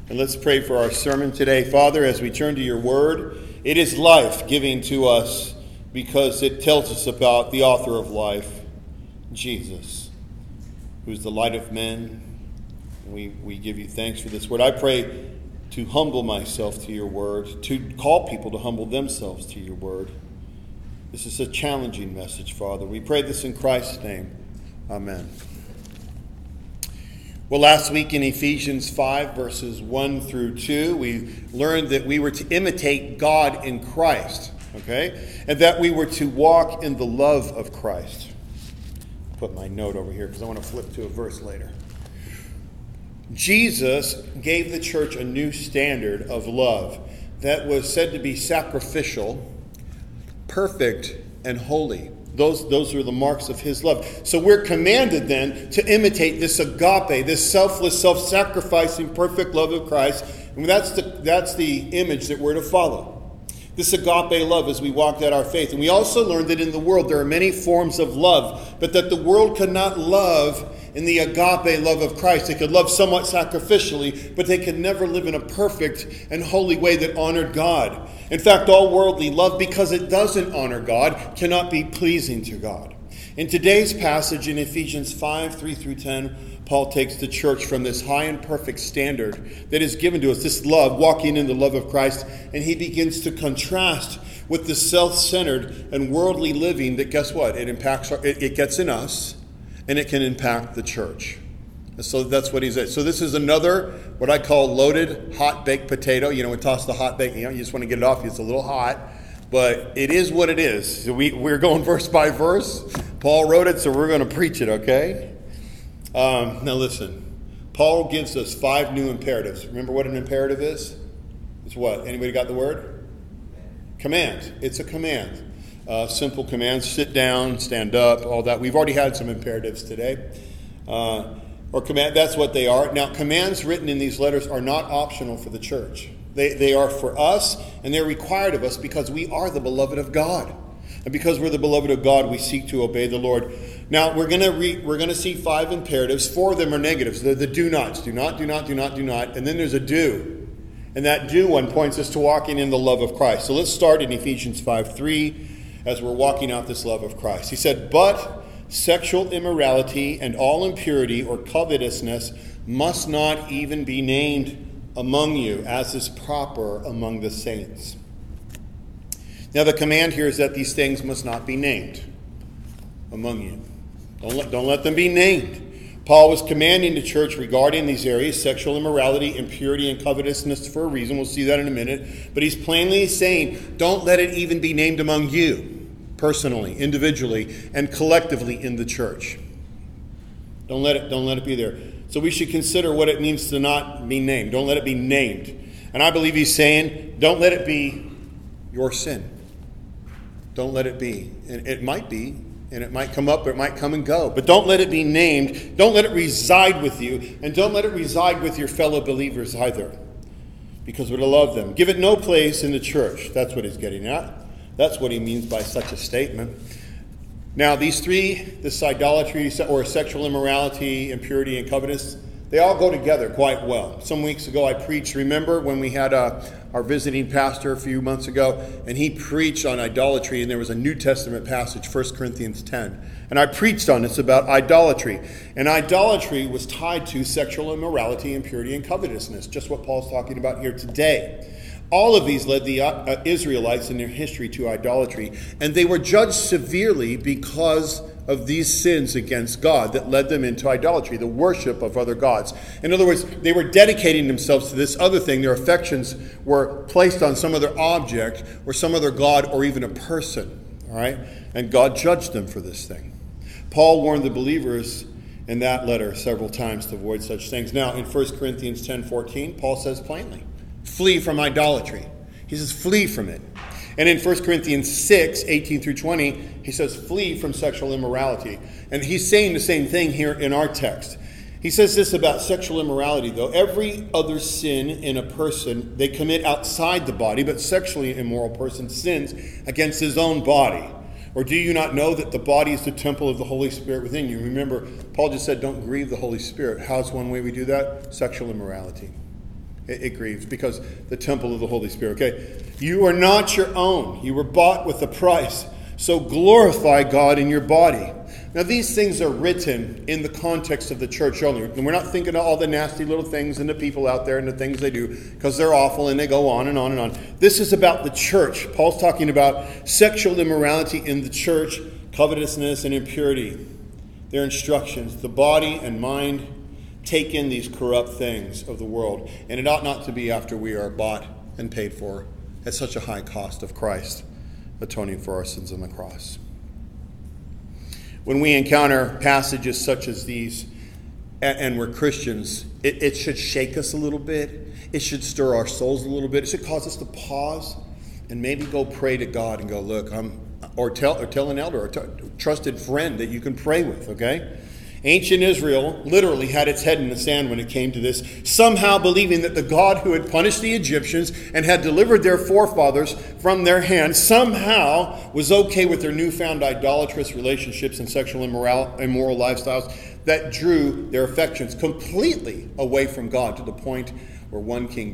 And let's pray for our sermon today. Father, as we turn to your word, it is life-giving to us because it tells us about the author of life, Jesus, who is the light of men. We give you thanks for this word. I pray to humble myself to your word, to call people to humble themselves to your word. This is a challenging message, Father. We pray this in Christ's name. Amen. Well, last week in Ephesians 5, verses 1 through 2, we learned that we were to imitate God in Christ, okay? And that we were to walk in the love of Christ. Put my note over here because I want to flip to a verse later. Jesus gave the church a new standard of love that was said to be sacrificial, perfect, and holy. Those are the marks of his love. So we're commanded then to imitate this agape, this selfless, self-sacrificing, perfect love of Christ. And that's the image that we're to follow. This agape love as we walk out our faith. And we also learned that in the world there are many forms of love, but that the world cannot love in the agape love of Christ. They could love somewhat sacrificially, but they could never live in a perfect and holy way that honored God. In fact, all worldly love, because it doesn't honor God, cannot be pleasing to God. In today's passage in Ephesians 5, 3 through 10, Paul takes the church from this high and perfect standard that is given to us, this love, walking in the love of Christ, and he begins to contrast with the self-centered and worldly living that, guess what? It gets in us, and it can impact the church. So that's what he said. So this is another, what I call loaded, hot baked potato. You know, we toss the hot bake, you just want to get it off. It's a little hot, but it is what it is. So we're going verse by verse. Paul wrote it, so we're going to preach it, okay? Now listen, Paul gives us 5 new imperatives. Remember what an imperative is? It's what? Anybody got the word? Command. It's a command. Simple commands, sit down, stand up, all that. We've already had some imperatives today. Or command, that's what they are. Now, commands written in these letters are not optional for the church. They are for us, and they're required of us because we are the beloved of God. And because we're the beloved of God, we seek to obey the Lord. Now, we're going to see 5 imperatives. 4 of them are negatives. They're the do nots. Do not, do not, do not, do not. And then there's a do. And that do one points us to walking in the love of Christ. So let's start in Ephesians 5:3 as we're walking out this love of Christ. He said, but sexual immorality and all impurity or covetousness must not even be named among you, as is proper among the saints. Now the command here is that these things must not be named among you. Don't let them be named. Paul was commanding the church regarding these areas, sexual immorality, impurity, and covetousness for a reason. We'll see that in a minute. But he's plainly saying, don't let it even be named among you. Personally, individually, and collectively in the church. Don't let it be there. So we should consider what it means to not be named. Don't let it be named. And I believe he's saying, don't let it be your sin. Don't let it be. And it might be, and it might come up, or it might come and go. But don't let it be named. Don't let it reside with you. And don't let it reside with your fellow believers either. Because we're to love them. Give it no place in the church. That's what he's getting at. That's what he means by such a statement. Now, these 3, this idolatry or sexual immorality, impurity, and covetousness, they all go together quite well. Some weeks ago I preached, remember when we had our visiting pastor a few months ago, and he preached on idolatry, and there was a New Testament passage, 1 Corinthians 10. And I preached on this about idolatry. And idolatry was tied to sexual immorality, impurity, and covetousness, just what Paul's talking about here today. All of these led the Israelites in their history to idolatry, and they were judged severely because of these sins against God that led them into idolatry, the worship of other gods. In other words, they were dedicating themselves to this other thing. Their affections were placed on some other object or some other god or even a person, all right? And God judged them for this thing. Paul warned the believers in that letter several times to avoid such things. Now, in 1 Corinthians 10:14, Paul says plainly, flee from idolatry. He says, flee from it. And in 1 Corinthians 6, 18 through 20, he says, flee from sexual immorality. And he's saying the same thing here in our text. He says this about sexual immorality, though. Every other sin in a person they commit outside the body, but sexually immoral person sins against his own body. Or do you not know that the body is the temple of the Holy Spirit within you? Remember, Paul just said, don't grieve the Holy Spirit. How's one way we do that? Sexual immorality. It grieves because the temple of the Holy Spirit. Okay, you are not your own. You were bought with a price. So glorify God in your body. Now, these things are written in the context of the church only. And we're not thinking of all the nasty little things and the people out there and the things they do, because they're awful and they go on and on and on. This is about the church. Paul's talking about sexual immorality in the church, covetousness and impurity. Their instructions, the body and mind take in these corrupt things of the world. And it ought not to be after we are bought and paid for at such a high cost of Christ atoning for our sins on the cross. When we encounter passages such as these, and we're Christians, it should shake us a little bit. It should stir our souls a little bit. It should cause us to pause and maybe go pray to God and go, look, or tell an elder or a trusted friend that you can pray with, okay? Ancient Israel literally had its head in the sand when it came to this, somehow believing that the God who had punished the Egyptians and had delivered their forefathers from their hands somehow was okay with their newfound idolatrous relationships and sexual immoral lifestyles that drew their affections completely away from God, to the point where one king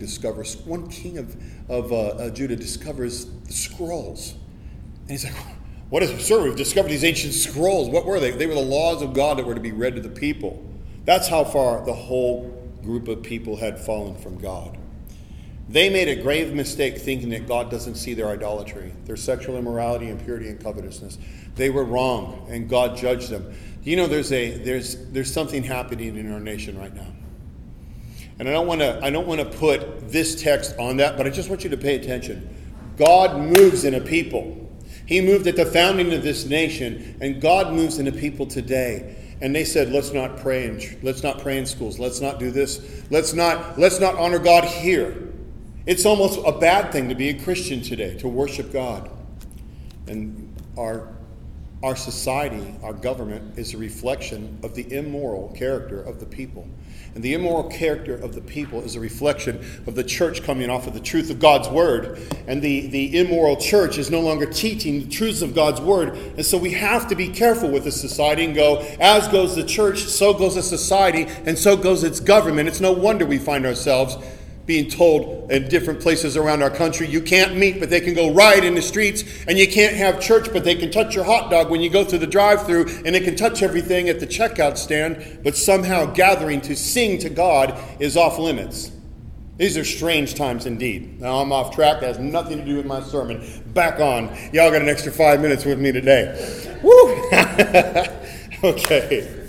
of Judah discovers the scrolls. And he's like, what is it? Sir, we've discovered these ancient scrolls. What were they? They were the laws of God that were to be read to the people. That's how far the whole group of people had fallen from God. They made a grave mistake thinking that God doesn't see their idolatry, their sexual immorality, impurity, and covetousness. They were wrong, and God judged them. You know, there's something happening in our nation right now. And I don't want to put this text on that, but I just want you to pay attention. God moves in a people. He moved at the founding of this nation, and God moves in a people today. And they said, let's not pray in schools. Let's not do this. Let's not honor God here. It's almost a bad thing to be a Christian today, to worship God. And our society, our government, is a reflection of the immoral character of the people. And the immoral character of the people is a reflection of the church coming off of the truth of God's word. And the immoral church is no longer teaching the truths of God's word. And so we have to be careful with the society and go, as goes the church, so goes the society, and so goes its government. It's no wonder we find ourselves being told in different places around our country, you can't meet, but they can go riot in the streets, and you can't have church, but they can touch your hot dog when you go through the drive-thru, and they can touch everything at the checkout stand, but somehow gathering to sing to God is off limits. These are strange times indeed. Now I'm off track. That has nothing to do with my sermon. Back on. Y'all got an extra 5 minutes with me today. Woo! Okay.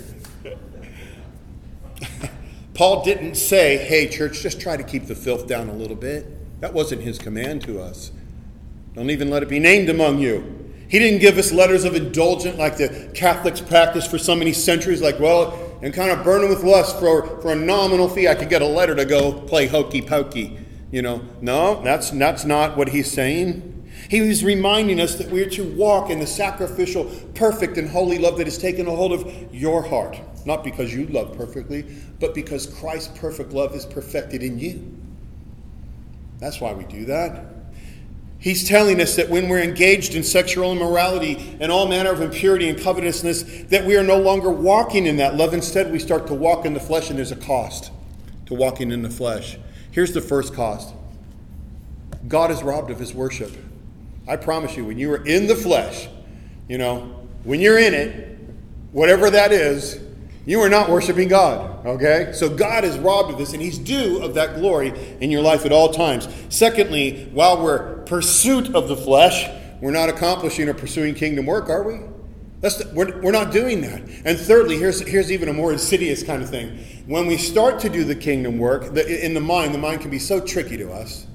Paul didn't say, hey, church, just try to keep the filth down a little bit. That wasn't his command to us. Don't even let it be named among you. He didn't give us letters of indulgence like the Catholics practiced for so many centuries, like, well, and kind of burning with lust for a nominal fee, I could get a letter to go play hokey pokey. You know, no, that's not what he's saying. He was reminding us that we're to walk in the sacrificial, perfect, and holy love that has taken a hold of your heart. Not because you love perfectly, but because Christ's perfect love is perfected in you. That's why we do that. He's telling us that when we're engaged in sexual immorality and all manner of impurity and covetousness, that we are no longer walking in that love. Instead, we start to walk in the flesh, and there's a cost to walking in the flesh. Here's the first cost. God is robbed of his worship. I promise you, when you are in the flesh, when you're in it, whatever that is, you are not worshiping God, okay? So God is robbed of this, and he's due of that glory in your life at all times. Secondly, while we're pursuit of the flesh, we're not accomplishing or pursuing kingdom work, are we? We're not doing that. And thirdly, here's even a more insidious kind of thing. When we start to do the kingdom work, in the mind can be so tricky to us.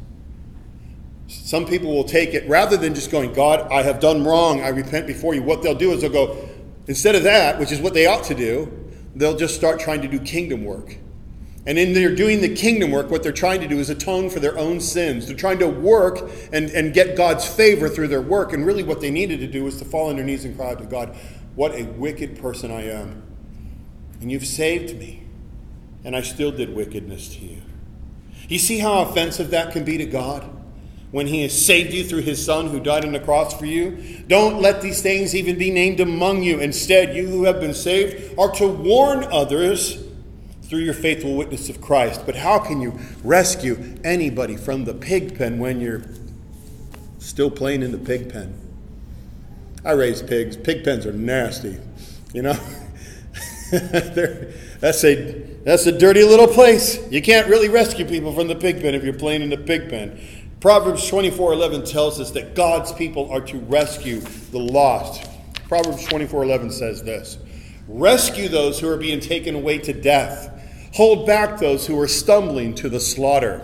Some people will take it, rather than just going, God, I have done wrong, I repent before you. What they'll do is they'll go, instead of that, which is what they ought to do, they'll just start trying to do kingdom work. And in their doing the kingdom work, what they're trying to do is atone for their own sins. They're trying to work and get God's favor through their work. And really what they needed to do was to fall on their knees and cry out to God, what a wicked person I am. And you've saved me. And I still did wickedness to you. You see how offensive that can be to God? When he has saved you through his Son who died on the cross for you. Don't let these things even be named among you. Instead, you who have been saved are to warn others through your faithful witness of Christ. But how can you rescue anybody from the pig pen when you're still playing in the pig pen? I raise pigs. Pig pens are nasty, you know. That's a dirty little place. You can't really rescue people from the pig pen if you're playing in the pig pen. Proverbs 24:11 tells us that God's people are to rescue the lost. Proverbs 24:11 says this: rescue those who are being taken away to death. Hold back those who are stumbling to the slaughter.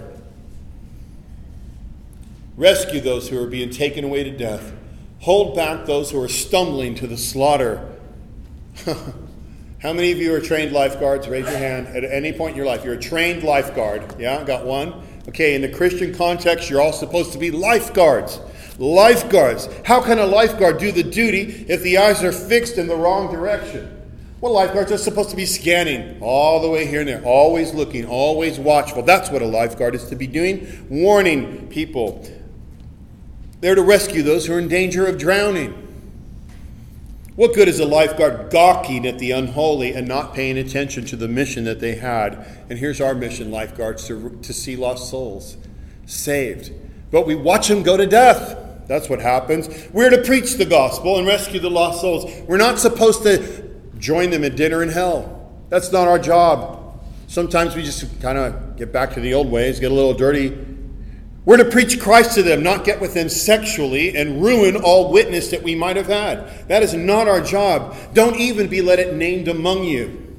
Rescue those who are being taken away to death. Hold back those who are stumbling to the slaughter. How many of you are trained lifeguards? Raise your hand. At any point in your life, you're a trained lifeguard. Yeah, got one? Okay, in the Christian context, you're all supposed to be lifeguards. Lifeguards. How can a lifeguard do the duty if the eyes are fixed in the wrong direction? Well, lifeguards are supposed to be scanning all the way here and there, always looking, always watchful. That's what a lifeguard is to be doing, warning people. They're to rescue those who are in danger of drowning. What good is a lifeguard gawking at the unholy and not paying attention to the mission that they had? And here's our mission, lifeguards, to see lost souls saved. But we watch them go to death. That's what happens. We're to preach the gospel and rescue the lost souls. We're not supposed to join them at dinner in hell. That's not our job. Sometimes we just kind of get back to the old ways, get a little dirty. We're to preach Christ to them, not get with them sexually and ruin all witness that we might have had. That is not our job. Don't even be let it named among you.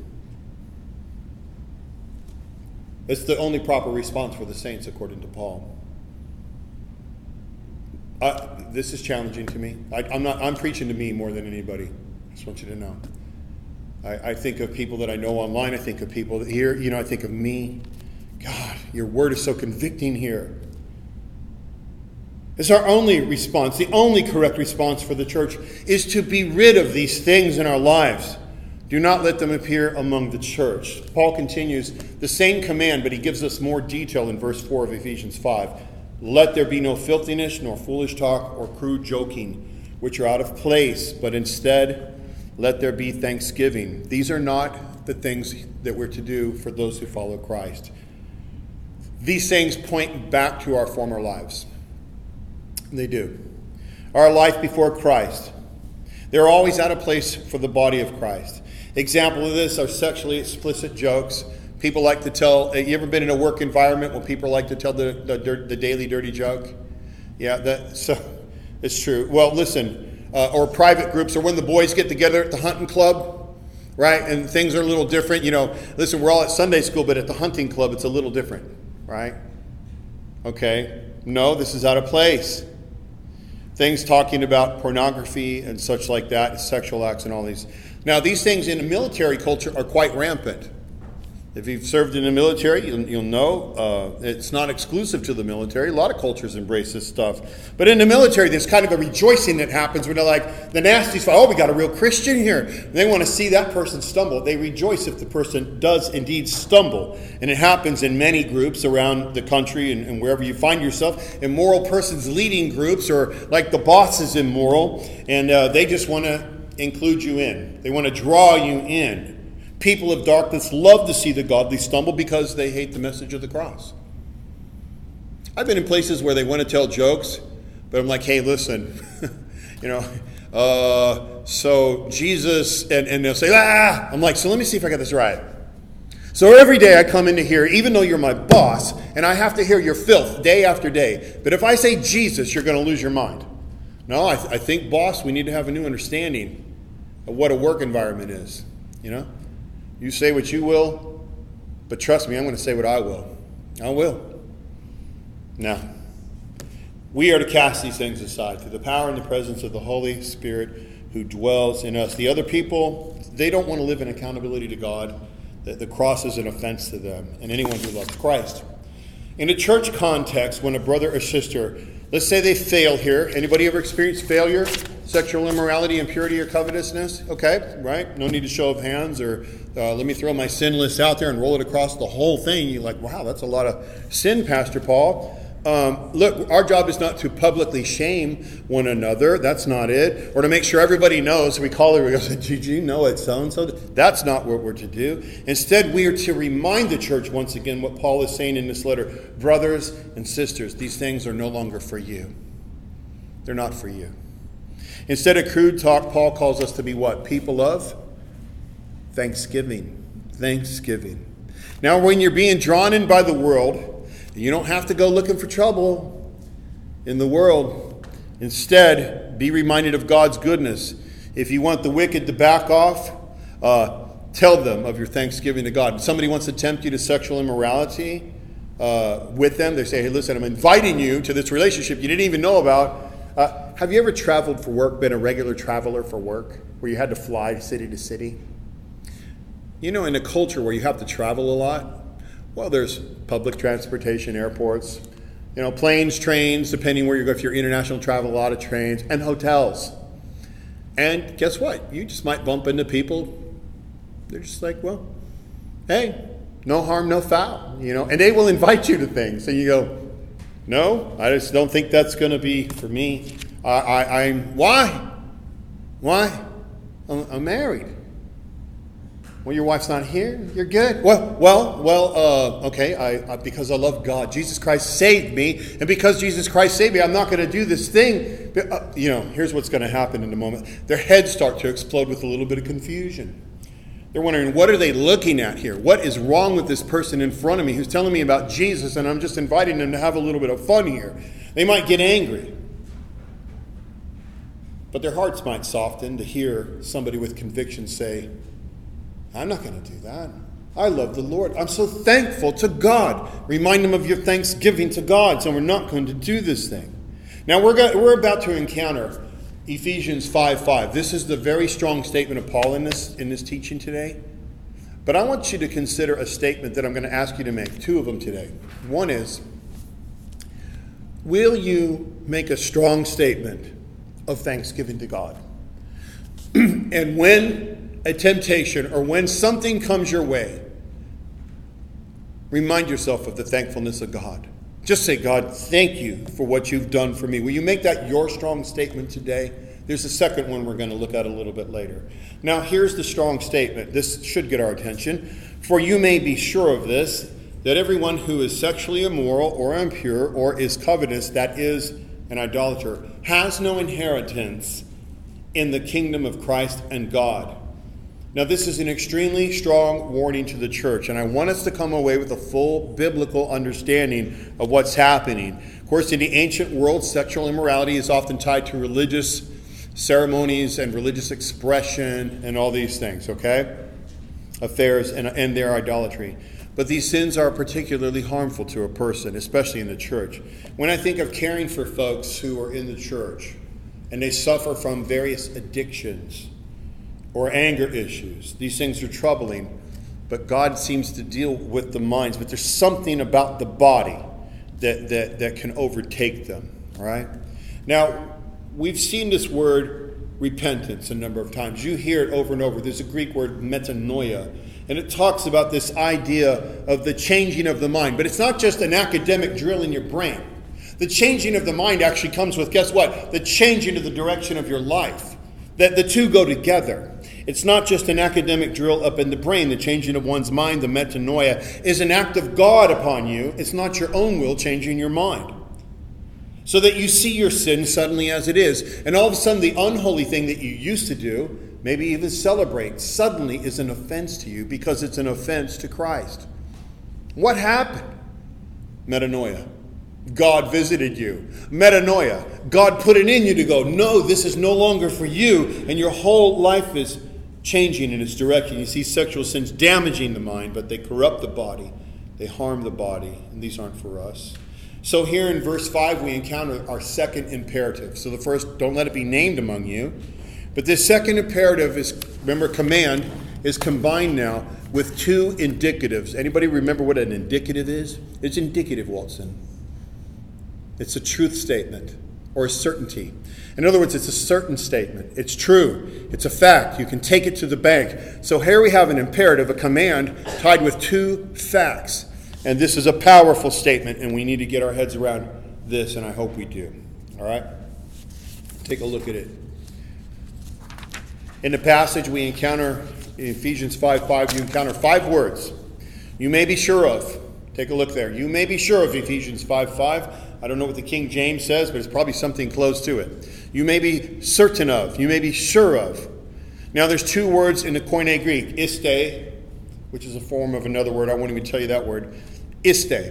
It's the only proper response for the saints, according to Paul. This is challenging to me. I'm preaching to me more than anybody. I just want you to know. I think of people that I know online. I think of people here. You know, I think of me. God, your word is so convicting here. It's our only response. The only correct response for the church is to be rid of these things in our lives. Do not let them appear among the church. Paul continues the same command, but he gives us more detail in verse 4 of Ephesians 5. Let there be no filthiness, nor foolish talk, or crude joking, which are out of place, but instead let there be thanksgiving. These are not the things that we're to do for those who follow Christ. These things point back to our former lives. They do. Our life before Christ. They're always out of place for the body of Christ. Example of this are sexually explicit jokes. People like to tell, you ever been in a work environment where people like to tell the daily dirty joke? Yeah, so it's true. Well, listen, or private groups, or when the boys get together at the hunting club, right? And things are a little different. You know, listen, we're all at Sunday school, but at the hunting club, it's a little different, right? Okay. No, this is out of place. Things talking about pornography and such like that, sexual acts and all these. Now, these things in the military culture are quite rampant. If you've served in the military, you'll know it's not exclusive to the military. A lot of cultures embrace this stuff. But in the military, there's kind of a rejoicing that happens when they're like, the nasties, oh, we got a real Christian here. And they want to see that person stumble. They rejoice if the person does indeed stumble. And it happens in many groups around the country and wherever you find yourself. Immoral persons leading groups, or like the boss is immoral, and they just want to include you in. They want to draw you in. People of darkness love to see the godly stumble because they hate the message of the cross. I've been in places where they want to tell jokes, but I'm like, hey, listen, so Jesus, and they'll say, I'm like, so let me see if I got this right. So every day I come into here, even though you're my boss, and I have to hear your filth day after day. But if I say Jesus, you're going to lose your mind. No, I think, boss, we need to have a new understanding of what a work environment is, you know? You say what you will, but trust me, I'm going to say what I will. I will. Now, we are to cast these things aside through the power and the presence of the Holy Spirit who dwells in us. The other people, they don't want to live in accountability to God. The cross is an offense to them and anyone who loves Christ. In a church context, when a brother or sister, let's say they fail here. Anybody ever experienced failure? Sexual immorality, impurity, or covetousness? Okay, right? No need to show of hands, or let me throw my sin list out there and roll it across the whole thing. You're like, wow, that's a lot of sin, Pastor Paul. Look, our job is not to publicly shame one another. That's not it. Or to make sure everybody knows. We call it, we go, did you know it's so-and-so? That's not what we're to do. Instead, we are to remind the church once again what Paul is saying in this letter. Brothers and sisters, these things are no longer for you. They're not for you. Instead of crude talk, Paul calls us to be what? People of thanksgiving. Thanksgiving. Now, when you're being drawn in by the world, you don't have to go looking for trouble in the world. Instead, be reminded of God's goodness. If you want the wicked to back off, tell them of your thanksgiving to God. If somebody wants to tempt you to sexual immorality with them, they say, hey, listen, I'm inviting you to this relationship you didn't even know about. Have you ever traveled for work, been a regular traveler for work, where you had to fly city to city? You know, in a culture where you have to travel a lot, well, there's public transportation, airports, planes, trains, depending where you go. If you're international travel, a lot of trains, and hotels. And guess what? You just might bump into people. They're just like, well, hey, no harm, no foul, And they will invite you to things. And you go, no, I just don't think that's going to be for me. Why? I'm married. Well, your wife's not here. You're good. Okay. Because I love God. Jesus Christ saved me, and because Jesus Christ saved me, I'm not going to do this thing. Here's what's going to happen in a moment. Their heads start to explode with a little bit of confusion. They're wondering, what are they looking at here? What is wrong with this person in front of me who's telling me about Jesus, and I'm just inviting them to have a little bit of fun here? They might get angry, but their hearts might soften to hear somebody with conviction say, I'm not going to do that. I love the Lord. I'm so thankful to God. Remind them of your thanksgiving to God. So we're not going to do this thing. Now we're about to encounter Ephesians 5:5. This is the very strong statement of Paul in this teaching today. But I want you to consider a statement that I'm going to ask you to make. Two of them today. One is, will you make a strong statement of thanksgiving to God? And when a temptation or when something comes your way, remind yourself of the thankfulness of God. Just say, God, thank you for what you've done for me. Will you make that your strong statement today? There's a second one we're going to look at a little bit later. Now, here's the strong statement. This should get our attention. For you may be sure of this, that everyone who is sexually immoral or impure or is covetous, that is an idolater, has no inheritance in the kingdom of Christ and God. Now, this is an extremely strong warning to the church, and I want us to come away with a full biblical understanding of what's happening. Of course, in the ancient world, sexual immorality is often tied to religious ceremonies and religious expression and all these things, okay? Affairs and their idolatry. But these sins are particularly harmful to a person, especially in the church. When I think of caring for folks who are in the church and they suffer from various addictions or anger issues, these things are troubling, but God seems to deal with the minds. But there's something about the body that can overtake them, all right? Now, we've seen this word repentance a number of times. You hear it over and over. There's a Greek word, metanoia, and it talks about this idea of the changing of the mind. But it's not just an academic drill in your brain. The changing of the mind actually comes with, guess what? The changing of the direction of your life. That the two go together. It's not just an academic drill up in the brain. The changing of one's mind, the metanoia, is an act of God upon you. It's not your own will changing your mind. So that you see your sin suddenly as it is. And all of a sudden, the unholy thing that you used to do, maybe even celebrate, suddenly is an offense to you because it's an offense to Christ. What happened? Metanoia. God visited you. Metanoia. God put it in you to go, no, this is no longer for you. And your whole life is changing in its direction. You see sexual sins damaging the mind, but they corrupt the body. They harm the body. And these aren't for us. So here in verse 5, we encounter our second imperative. So the first, don't let it be named among you. But this second imperative is, remember, command is combined now with two indicatives. Anybody remember what an indicative is? It's indicative, Watson. It's a truth statement or a certainty. In other words, it's a certain statement. It's true. It's a fact. You can take it to the bank. So here we have an imperative, a command, tied with two facts. And this is a powerful statement, and we need to get our heads around this, and I hope we do. All right? Take a look at it. In the passage we encounter, in Ephesians 5:5, you encounter 5 words you may be sure of. Take a look there. You may be sure of Ephesians 5:5. I don't know what the King James says, but it's probably something close to it. You may be certain of. You may be sure of. Now there's 2 words in the Koine Greek. Iste, which is a form of another word. I won't even tell you that word. Iste.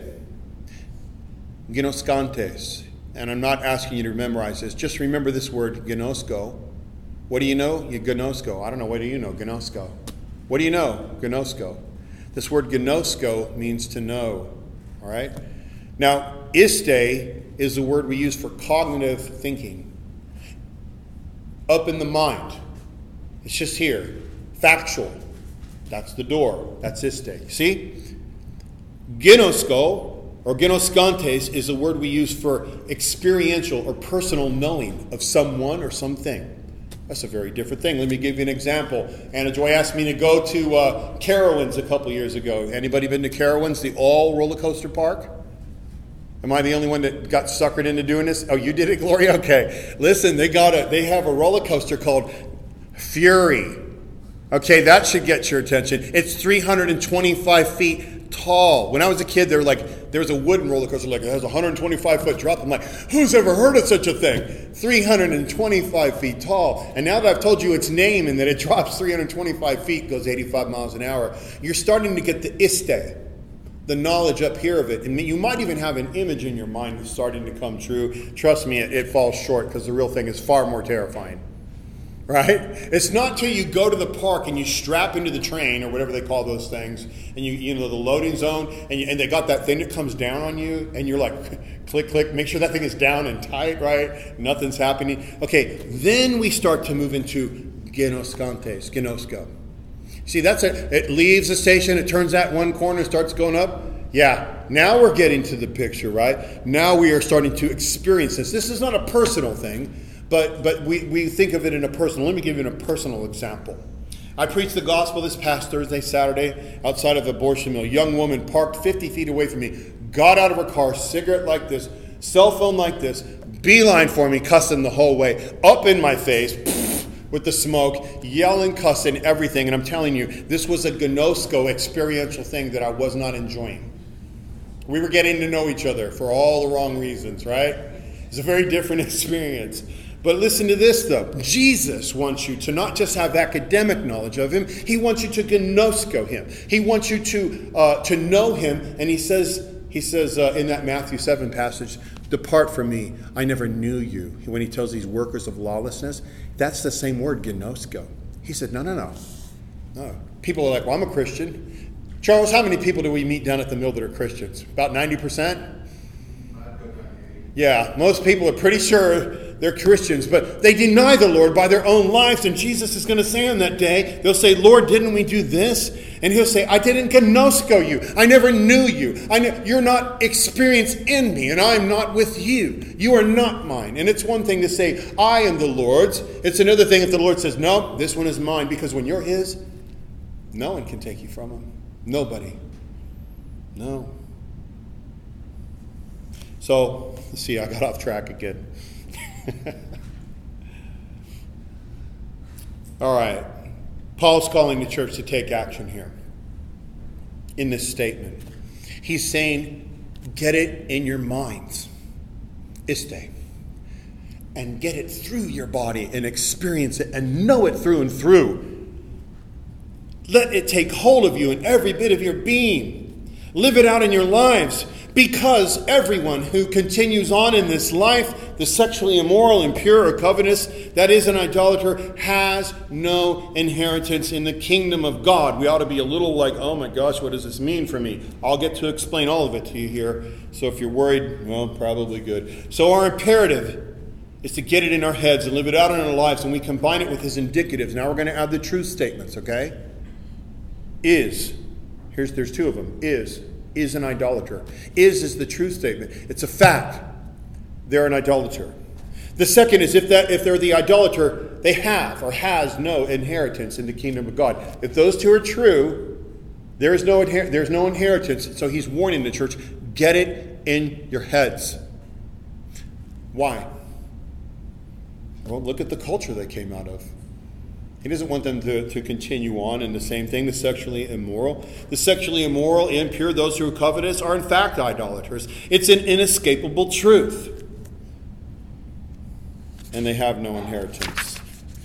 Ginoskantes. And I'm not asking you to memorize this. Just remember this word, gnosko. What do you know? You gnosko. I don't know. What do you know? Gnosko. What do you know? Gnosko. This word gnosko means to know. All right? Now, iste is the word we use for cognitive thinking. Up in the mind. It's just here. Factual. That's the door. That's iste. See? Gnosko, or genoskantes, is a word we use for experiential or personal knowing of someone or something. That's a very different thing. Let me give you an example. Anna Joy asked me to go to Carowinds a couple years ago. Anybody been to Carowinds, the all roller coaster park? Am I the only one that got suckered into doing this? Oh, you did it, Gloria? Okay. Listen, they have a roller coaster called Fury. Okay, that should get your attention. It's 325 feet tall. When I was a kid, there was a wooden roller coaster it has a 125-foot drop. I'm like, who's ever heard of such a thing? 325 feet tall. And now that I've told you its name and that it drops 325 feet, goes 85 miles an hour, you're starting to get the iste, the knowledge up here of it. And you might even have an image in your mind that's starting to come true. Trust me, it falls short because the real thing is far more terrifying. Right? It's not till you go to the park and you strap into the train or whatever they call those things, and you know the loading zone, and they got that thing that comes down on you, and you're like, click, click, make sure that thing is down and tight, right? Nothing's happening. Okay, then we start to move into gnosko. See, that's it. It leaves the station, it turns that one corner, starts going up. Yeah, now we're getting to the picture, right? Now we are starting to experience this. This is not a personal thing. But we think of it in a personal. Let me give you a personal example. I preached the gospel this past Thursday, Saturday, outside of abortion mill. A young woman parked 50 feet away from me, got out of her car, cigarette like this, cell phone like this, beeline for me, cussing the whole way, up in my face, with the smoke, yelling, cussing, everything. And I'm telling you, this was a gnosko experiential thing that I was not enjoying. We were getting to know each other for all the wrong reasons, right? It's a very different experience. But listen to this, though. Jesus wants you to not just have academic knowledge of him. He wants you to gnosko him. He wants you to know him. And he says in that Matthew 7 passage, depart from me, I never knew you. When he tells these workers of lawlessness, that's the same word, gnosko. He said, no. People are like, well, I'm a Christian. Charles, how many people do we meet down at the mill that are Christians? About 90%? Yeah, most people are pretty sure they're Christians, but they deny the Lord by their own lives. And Jesus is going to say on that day, they'll say, Lord, didn't we do this? And he'll say, I didn't gnosko you. I never knew you. You're not experienced in me, and I'm not with you. You are not mine. And it's one thing to say, I am the Lord's. It's another thing if the Lord says, no, this one is mine, because when you're his, no one can take you from him. Nobody. No. So, let's see, I got off track again. All right. Paul's calling the church to take action here in this statement. He's saying, get it in your minds, iste, and get it through your body and experience it and know it through and through. Let it take hold of you in every bit of your being. Live it out in your lives. Because everyone who continues on in this life, the sexually immoral, impure, or covetous, that is an idolater, has no inheritance in the kingdom of God. We ought to be a little like, oh my gosh, what does this mean for me? I'll get to explain all of it to you here. So if you're worried, well, probably good. So our imperative is to get it in our heads and live it out in our lives, and we combine it with his indicatives. Now we're going to add the truth statements, okay? There's 2 of them. Is an idolater. Is the truth statement. It's a fact. They're an idolater. The second is if they're the idolater, they have or has no inheritance in the kingdom of God. If those 2 are true, there's no inheritance. So he's warning the church, get it in your heads. Why? Well, look at the culture they came out of. He doesn't want them to continue on in the same thing, the sexually immoral. The sexually immoral, impure, those who are covetous are in fact idolaters. It's an inescapable truth. And they have no inheritance.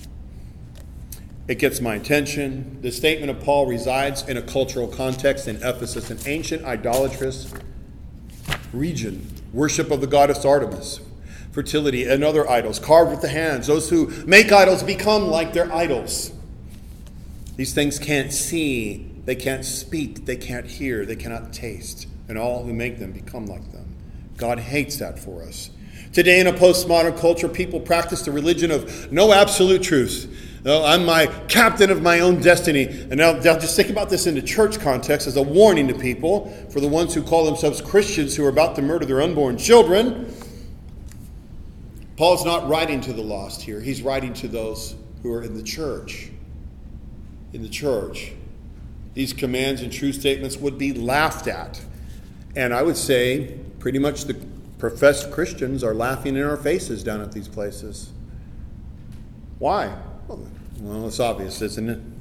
It gets my attention. The statement of Paul resides in a cultural context in Ephesus, an ancient idolatrous region. Worship of the goddess Artemis. Fertility and other idols carved with the hands. Those who make idols become like their idols. These things can't see, they can't speak, they can't hear, they cannot taste. And all who make them become like them. God hates that for us. Today in a postmodern culture, people practice the religion of no absolute truth. Oh, I'm my captain of my own destiny. And now they'll just think about this in the church context as a warning to people for the ones who call themselves Christians who are about to murder their unborn children. Paul's not writing to the lost here. He's writing to those who are in the church. In the church. These commands and true statements would be laughed at. And I would say pretty much the professed Christians are laughing in our faces down at these places. Why? Well, it's obvious, isn't it?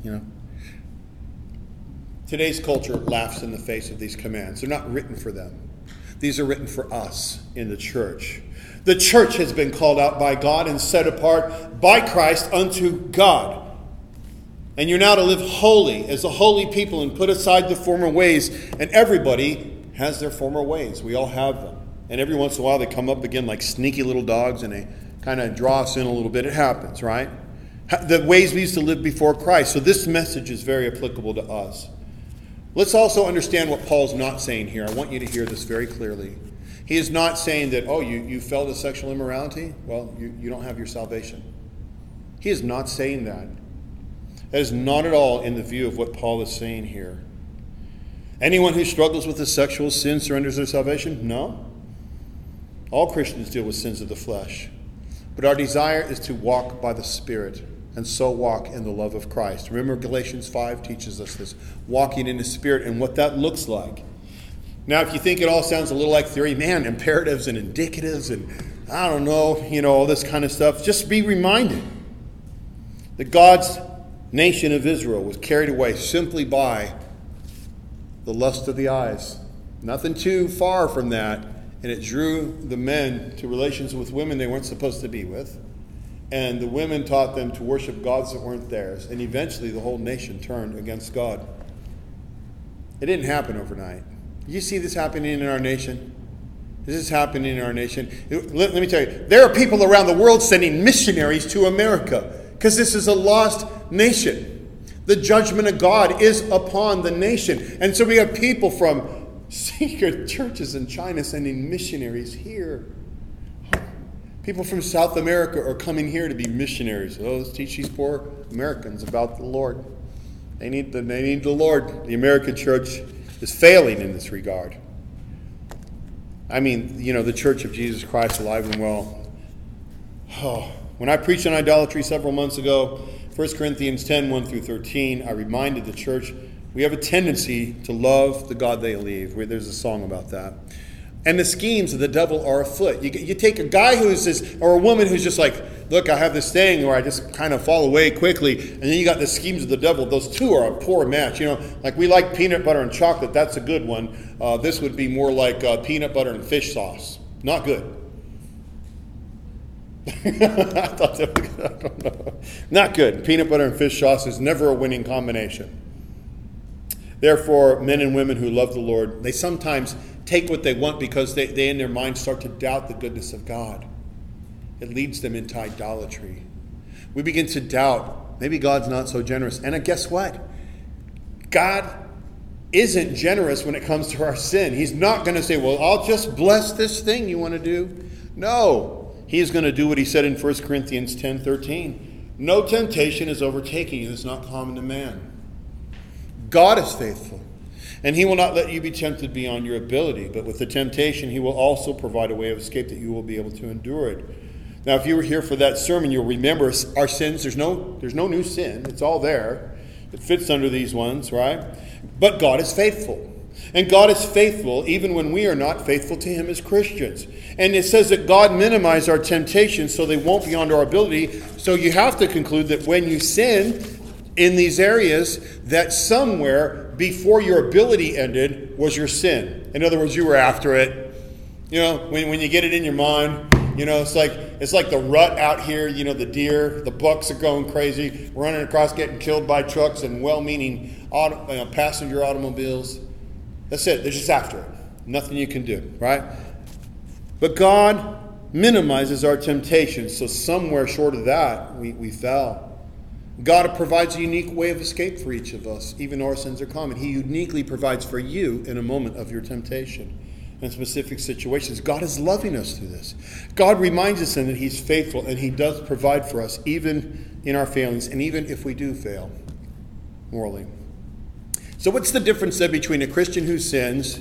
Today's culture laughs in the face of these commands. They're not written for them. These are written for us in the church. The church has been called out by God and set apart by Christ unto God. And you're now to live holy as a holy people and put aside the former ways. And everybody has their former ways. We all have them. And every once in a while they come up again like sneaky little dogs and they kind of draw us in a little bit. It happens, right? The ways we used to live before Christ. So this message is very applicable to us. Let's also understand what Paul's not saying here. I want you to hear this very clearly. He is not saying that, you fell to sexual immorality? Well, you don't have your salvation. He is not saying that. That is not at all in the view of what Paul is saying here. Anyone who struggles with a sexual sin surrenders their salvation? No. All Christians deal with sins of the flesh. But our desire is to walk by the Spirit and so walk in the love of Christ. Remember, Galatians 5 teaches us this, walking in the Spirit and what that looks like. Now, if you think it all sounds a little like theory, imperatives and indicatives and I don't know, all this kind of stuff, just be reminded that God's nation of Israel was carried away simply by the lust of the eyes. Nothing too far from that. And it drew the men to relations with women they weren't supposed to be with. And the women taught them to worship gods that weren't theirs. And eventually the whole nation turned against God. It didn't happen overnight. You see this happening in our nation? This is happening in our nation. Let me tell you, there are people around the world sending missionaries to America because this is a lost nation. The judgment of God is upon the nation. And so we have people from secret churches in China sending missionaries here. People from South America are coming here to be missionaries. Let's teach these poor Americans about the Lord. They need the Lord. The American church is failing in this regard. The Church of Jesus Christ alive and well. When I preached on idolatry several months ago, 1 Corinthians 10, 1 through 13, I reminded the church we have a tendency to love the God they leave. There's a song about that. And the schemes of the devil are afoot. You take a guy or a woman who's just like, look, I have this thing where I just kind of fall away quickly. And then you got the schemes of the devil. Those two are a poor match. Like we like peanut butter and chocolate. That's a good one. This would be more like peanut butter and fish sauce. Not good. I don't know. Not good. Peanut butter and fish sauce is never a winning combination. Therefore, men and women who love the Lord, they sometimes take what they want because they in their mind start to doubt the goodness of God. It leads them into idolatry. We begin to doubt, maybe God's not so generous. And guess what? God isn't generous when it comes to our sin. He's not going to say, well, I'll just bless this thing you want to do. No, he's going to do what he said in 1 Corinthians 10:13. No temptation is overtaking you that's not common to man. God is faithful, and he will not let you be tempted beyond your ability. But with the temptation, he will also provide a way of escape that you will be able to endure it. Now, if you were here for that sermon, you'll remember our sins. There's no new sin. It's all there. It fits under these ones, right? But God is faithful. And God is faithful even when we are not faithful to him as Christians. And it says that God minimized our temptations so they won't be beyond our ability. So you have to conclude that when you sin in these areas, that somewhere before your ability ended was your sin. In other words, you were after it. You know, when you get it in your mind, you know, it's like the rut out here, you know, the deer, the bucks are going crazy, running across, getting killed by trucks and well-meaning passenger automobiles. That's it. They're just after it. Nothing you can do, right? But God minimizes our temptations, so somewhere short of that, we fell. God provides a unique way of escape for each of us, even though our sins are common. He uniquely provides for you in a moment of your temptation. In specific situations, God is loving us through this. God reminds us then that he's faithful and he does provide for us even in our failings and even if we do fail morally. So what's the difference then between a Christian who sins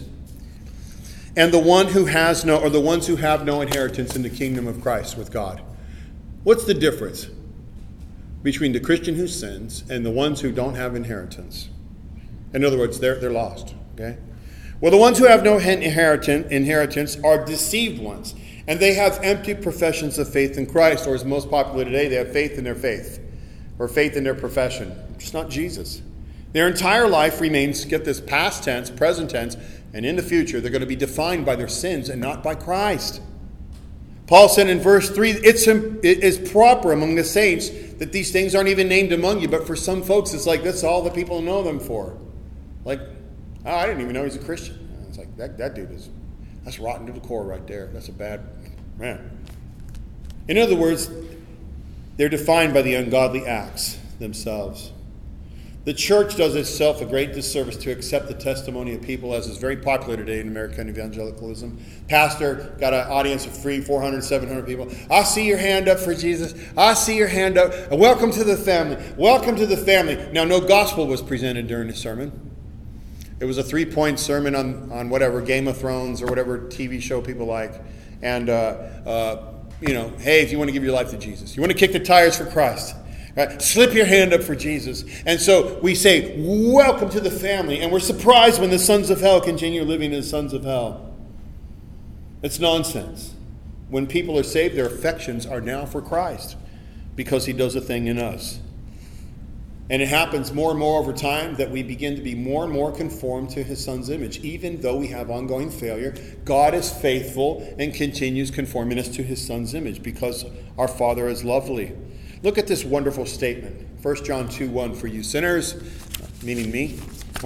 and the one who has no, or the ones who have no inheritance in the kingdom of Christ with God? What's the difference between the Christian who sins and the ones who don't have inheritance? In other words, they're lost, okay? Well, the ones who have no inheritance are deceived ones, and they have empty professions of faith in Christ, or as most popular today, they have faith in their faith, or faith in their profession. It's not Jesus. Their entire life remains, get this, past tense, present tense, and in the future, they're going to be defined by their sins and not by Christ. Paul said in verse 3, it is proper among the saints that these things aren't even named among you, but for some folks, it's like that's all the people know them for. Like, oh, I didn't even know he's a Christian. It's like, that dude that's rotten to the core right there. That's a bad man. In other words, they're defined by the ungodly acts themselves. The church does itself a great disservice to accept the testimony of people, as is very popular today in American evangelicalism. Pastor got an audience of 400, 700 people. I see your hand up for Jesus. I see your hand up. Welcome to the family. Welcome to the family. Now, no gospel was presented during the sermon. It was a 3-point sermon on whatever, Game of Thrones or whatever TV show people like. And, hey, if you want to give your life to Jesus, you want to kick the tires for Christ, right? Slip your hand up for Jesus. And so we say, welcome to the family. And we're surprised when the sons of hell continue living as sons of hell. It's nonsense. When people are saved, their affections are now for Christ because he does a thing in us. And it happens more and more over time that we begin to be more and more conformed to his son's image. Even though we have ongoing failure, God is faithful and continues conforming us to his son's image because our Father is lovely. Look at this wonderful statement. 1 John 2:1, for you sinners, meaning me,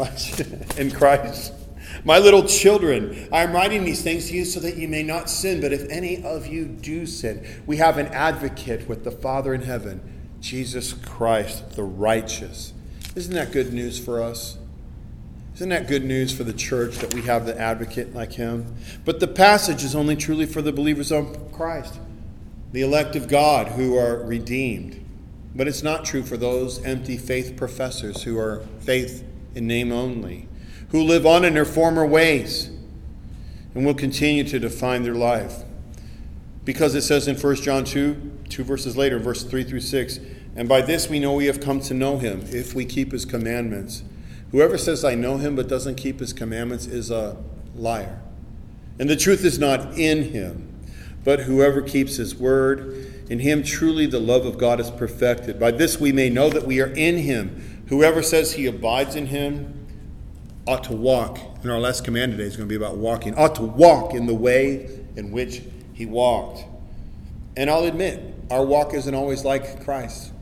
in Christ. My little children, I am writing these things to you so that you may not sin. But if any of you do sin, we have an advocate with the Father in heaven, Jesus Christ, the righteous. Isn't that good news for us? Isn't that good news for the church that we have the advocate like him? But the passage is only truly for the believers of Christ, the elect of God who are redeemed. But it's not true for those empty faith professors who are faith in name only, who live on in their former ways and will continue to define their life. Because it says in 1 John 2 verses later, verse 3 through 6, and by this we know we have come to know him, if we keep his commandments. Whoever says, I know him, but doesn't keep his commandments is a liar. And the truth is not in him. But whoever keeps his word, in him truly the love of God is perfected. By this we may know that we are in him. Whoever says he abides in him ought to walk. And our last command today is going to be about walking. Ought to walk in the way in which he walked. And I'll admit, our walk isn't always like Christ.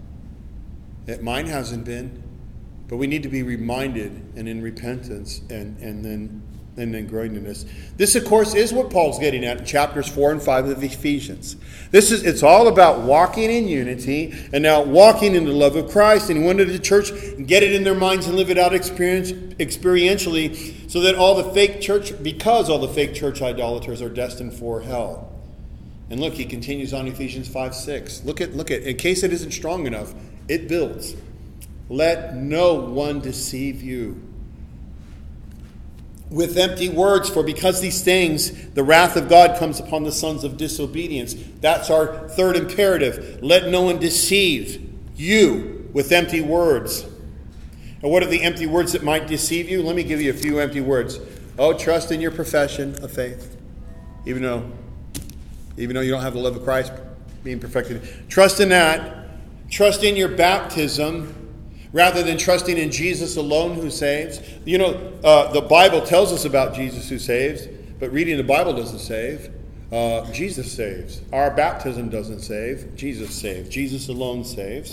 Mine hasn't been. But we need to be reminded and in repentance and then growing in this. This, of course, is what Paul's getting at in chapters 4 and 5 of Ephesians. It's all about walking in unity and now walking in the love of Christ. And he wanted the church to get it in their minds and live it out experientially so that because all the fake church idolaters are destined for hell. And look, he continues on Ephesians 5:6. Look at, in case it isn't strong enough, it builds. Let no one deceive you with empty words, for because these things, the wrath of God comes upon the sons of disobedience. That's our third imperative. Let no one deceive you with empty words. And what are the empty words that might deceive you? Let me give you a few empty words. Oh, trust in your profession of faith. Even though you don't have the love of Christ being perfected. Trust in that. Trust in your baptism rather than trusting in Jesus alone who saves. The Bible tells us about Jesus who saves, but reading the Bible doesn't save. Jesus saves. Our baptism doesn't save. Jesus saves. Jesus alone saves.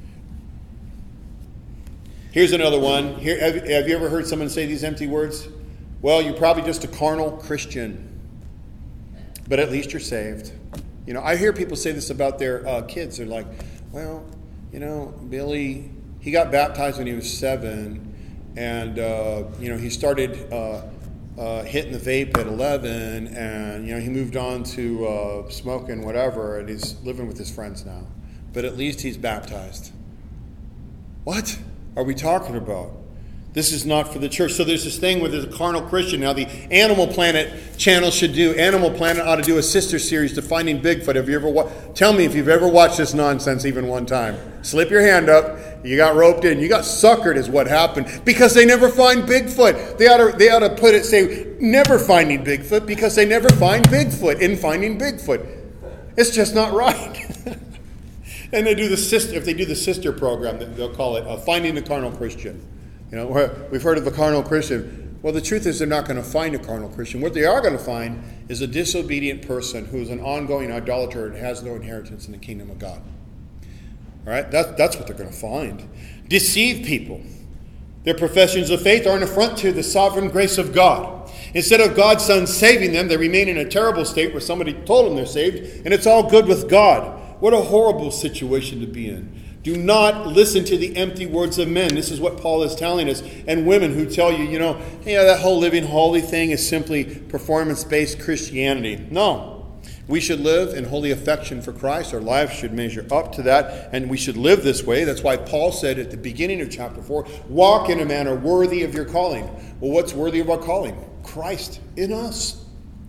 Here's another one. Have you ever heard someone say these empty words? Well, you're probably just a carnal Christian, but at least you're saved. I hear people say this about their kids. They're like, well, Billy, he got baptized when he was 7, and, he started hitting the vape at 11, and, he moved on to smoking whatever, and he's living with his friends now. But at least he's baptized. What are we talking about? This is not for the church. So there's this thing where there's a carnal Christian. Now the Animal Planet channel Animal Planet ought to do a sister series to Finding Bigfoot. Have you ever tell me if you've ever watched this nonsense even one time. Slip your hand up. You got roped in. You got suckered is what happened. Because they never find Bigfoot. They ought to say never finding Bigfoot because they never find Bigfoot in Finding Bigfoot. It's just not right. And if they do the sister program, they'll call it Finding the Carnal Christian. We've heard of the carnal Christian. Well, the truth is they're not going to find a carnal Christian. What they are going to find is a disobedient person who is an ongoing idolater and has no inheritance in the kingdom of God. All right? That's what they're going to find. Deceive people. Their professions of faith are an affront to the sovereign grace of God. Instead of God's Son saving them, they remain in a terrible state where somebody told them they're saved, and it's all good with God. What a horrible situation to be in. Do not listen to the empty words of men. This is what Paul is telling us. And women who tell you, that whole living holy thing is simply performance-based Christianity. No. We should live in holy affection for Christ. Our lives should measure up to that. And we should live this way. That's why Paul said at the beginning of chapter 4, walk in a manner worthy of your calling. Well, what's worthy of our calling? Christ in us.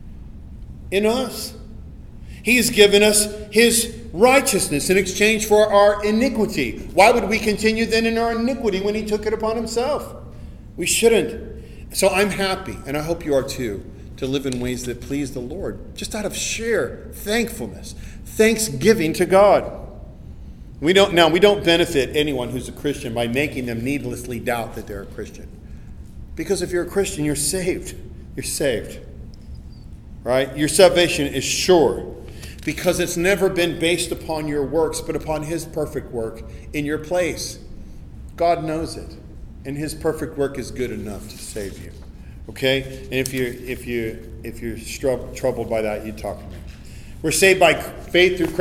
In us. He has given us his righteousness in exchange for our iniquity. Why would we continue then in our iniquity when he took it upon himself? We shouldn't. So I'm happy, and I hope you are too, to live in ways that please the Lord, just out of sheer thankfulness, thanksgiving to God. We don't benefit anyone who's a Christian by making them needlessly doubt that they're a Christian. Because if you're a Christian, you're saved. You're saved. Right? Your salvation is sure. Because it's never been based upon your works, but upon his perfect work in your place. God knows it. And his perfect work is good enough to save you. Okay? And if you're troubled by that, you talk to me. We're saved by grace through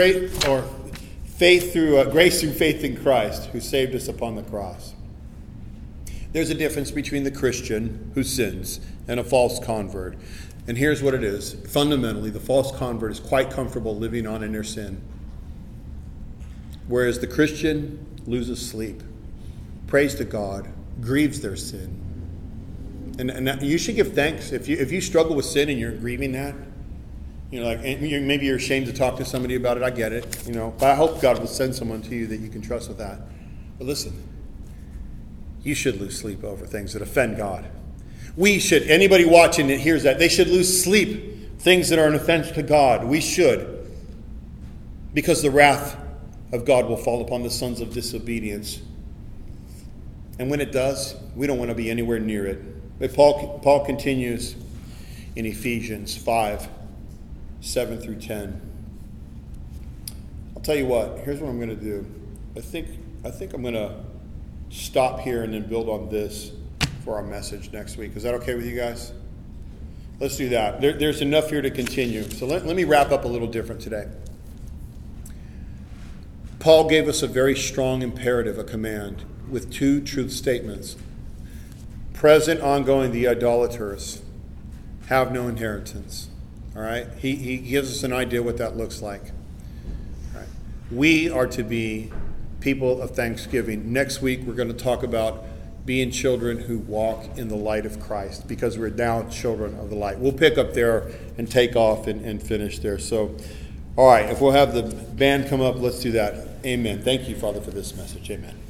faith in Christ, who saved us upon the cross. There's a difference between the Christian who sins and a false convert. And here's what it is. Fundamentally, the false convert is quite comfortable living on in their sin. Whereas the Christian loses sleep, prays to God, grieves their sin. And you should give thanks. If you struggle with sin and you're grieving that, maybe you're ashamed to talk to somebody about it. I get it, But I hope God will send someone to you that you can trust with that. But listen, you should lose sleep over things that offend God. Anybody watching that hears that, they should lose sleep, things that are an offense to God. We should. Because the wrath of God will fall upon the sons of disobedience. And when it does, we don't want to be anywhere near it. But Paul continues in Ephesians 5, 7 through 10. I'll tell you what, here's what I'm going to do. I think I'm going to stop here and then build on this for our message next week. Is that okay with you guys? Let's do that. There's enough here to continue. So let me wrap up a little different today. Paul gave us a very strong imperative, a command, with 2 truth statements. Present, ongoing, the idolaters have no inheritance. All right? He gives us an idea what that looks like. All right. We are to be people of thanksgiving. Next week, we're going to talk about being children who walk in the light of Christ, because we're now children of the light. We'll pick up there and take off and finish there. So, all right, if we'll have the band come up, let's do that. Amen. Thank you, Father, for this message. Amen.